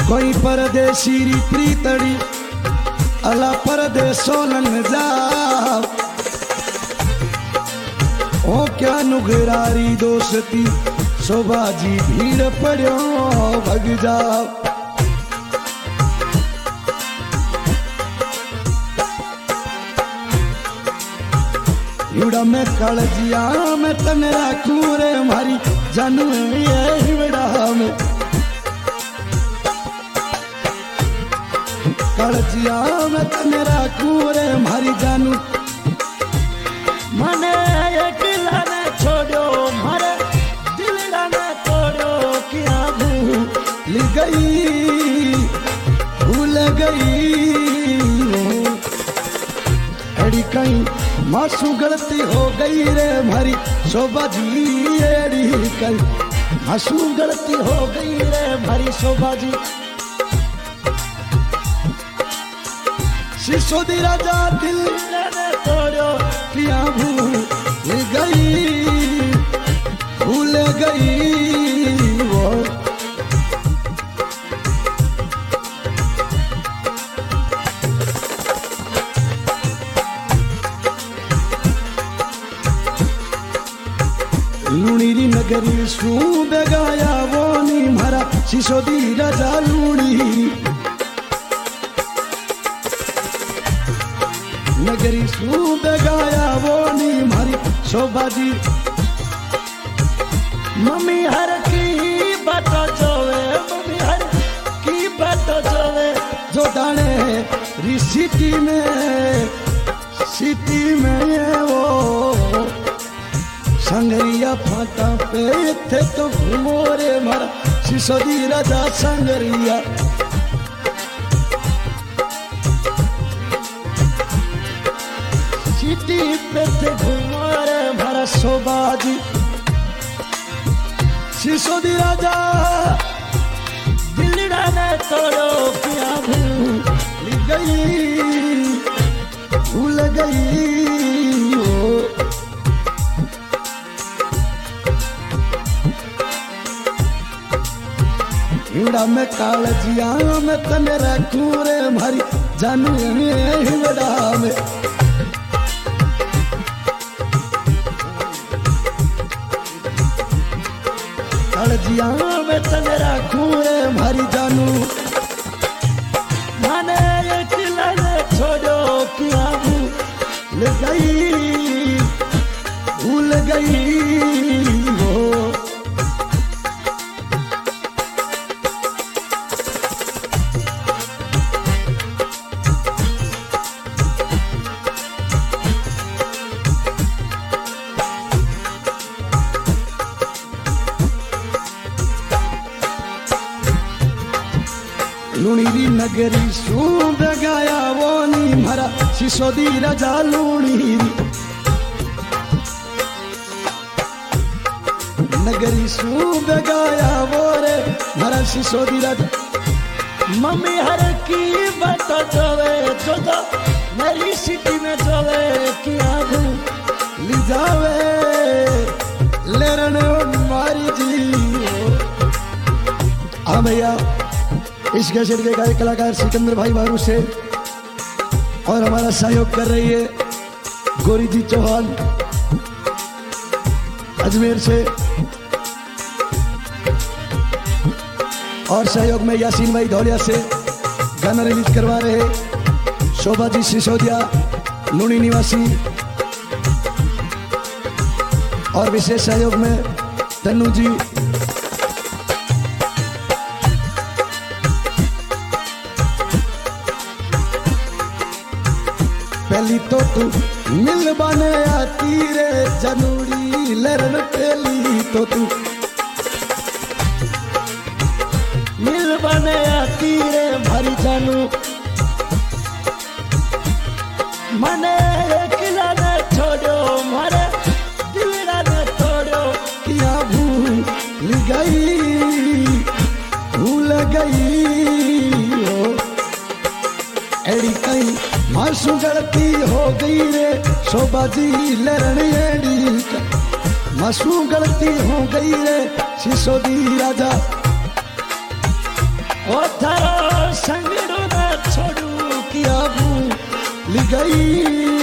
कोई परदेसी री प्रीतड़ी अला परदेसो न जाओ ओ क्या नुगरारी दोस्ती शोभा जी भीड़ पड़ो भग जाओ। हिवड़ा में कालजिया में तने राखूं रे मारी जानू ये हिवड़ा में कालजिया में तने राखूं रे मारी जानू मने अकेला ने छोड़ो मारे दिलड़ा ने तोड़ो क्या भूल गई अड़ी कहीं मासू गलती हो गई रे मारी शोभा जी एड़ी कहीं मासू गलती हो गई रे मारी शोभा जी। सिसोदी राजा दिल ने तोड़ो किया भूल गई वो लूणी नगरी सू बेगाया वो नी मारा सिसोदी राजा लूणी नगरी सू बेगाया वो नी मारी शोभा जी। मम्मी हर की बात जोवे मम्मी हर की बात जोवे जो दाने री सिटी में वो संगरिया फाटा पे थे तो घूमो रे मारा सिसोदी राजा संगरिया। सिटी पे थे घूमो रे मारा शोभा जी। सिसोदी राजा दिलड़ा ने तोड़ो क्या भूल गई ओ हिवड़ा में कालजिया में तने रखूं रे मारी जानू हिवड़ा में कालजिया में तने रखूं रे मारी जानू माने अकेला ने छोड़ो क्या भूल गई वो लूणी नगरी सू बेगाया वो नी मारा सिसोदी राजा लूणी नगरी सू बेगाया वो रे मारा सिसोदी राजा। मम्मी हर की बात जोवे जो तो मेरी सिटी में जोवे क्या भूल जावे लेरने मारी जी। हाँ भैया इस कैसेट के गायक कलाकार सिकंदर भाई बारू से और हमारा सहयोग कर रही है गोरी जी चौहान अजमेर से और सहयोग में यासीन भाई धौलिया से गाना रिलीज करवा रहे शोभा जी सिसोदिया लूणी निवासी और विशेष सहयोग में तन्नू जी पहली तो तू मिल बने आती रे जनूरी लरन पहली तो तू मिल बने आती रे भरी जानू मने अकेला ने छोड़ो मारे दिलड़ा ने तोड़ो क्या भूल गई हो एड़ी कहीं मासू गलती हो गई रे शोभा जी लरण एड़ी मासू गलती हो गई रे सिसोदी राजा ओ थारा संगड़ो ना छोड़ू किया भूल गई